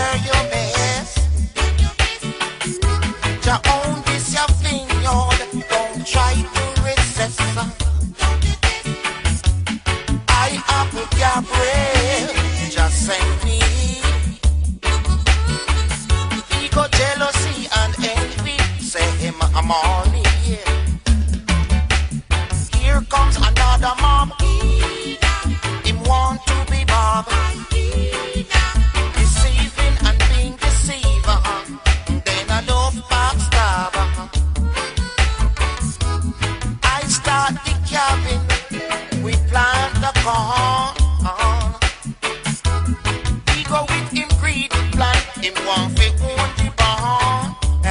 where you miss. Your own this your vineyard. Don't try to resist. I Apple Gabriel, just send me. Ego, jealousy, and envy. Say him, I'm on here. Here comes another mob. Him want to be Bob. Deceiving and being deceiver. Then I love backstabber. I start the cabin. We plant the corn. We go with him greedy plan. Him want to own the barn.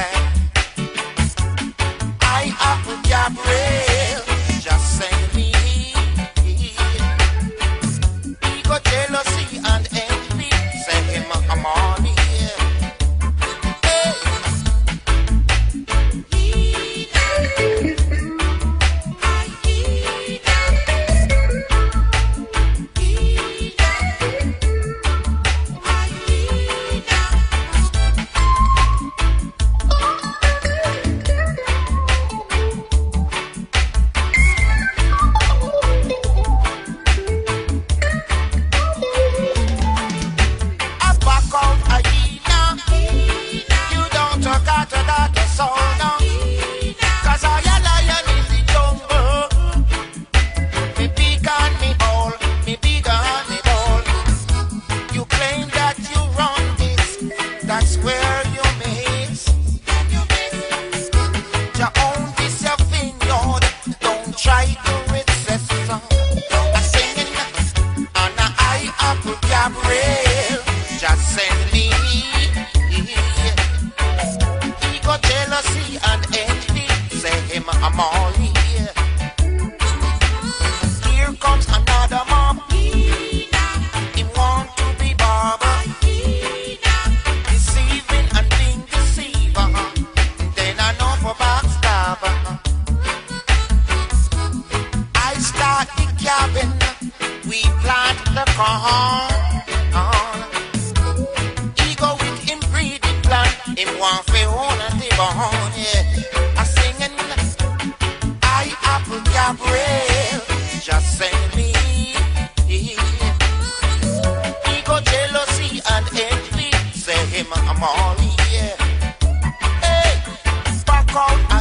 I Apple Gabriel, just send me. Ego, jealousy, and envy. Say him, I'm on here. Hey. I back out a hyena. You don't talk out of that sound. Cause I a lion in the jungle. Me big and me all. Me big and me all. You claim that you run this. That's where you miss. You own this your vineyard. Don't try to resist. I singing on a I Apple Gabriel. Just send me. Ego, jealousy, and envy. Say him, I'm all here. Here comes another mob. He want to be barber. Deceiving and being deceiver. Then I know for backstabber. I start the cabin. We plant the corn. Ego with him greedy plan. Him want to own the barn. Yeah. I singing. I Apple Gabriel, just send me. Ego, jealousy, and envy. Say him, I'm all here. Hey, back out.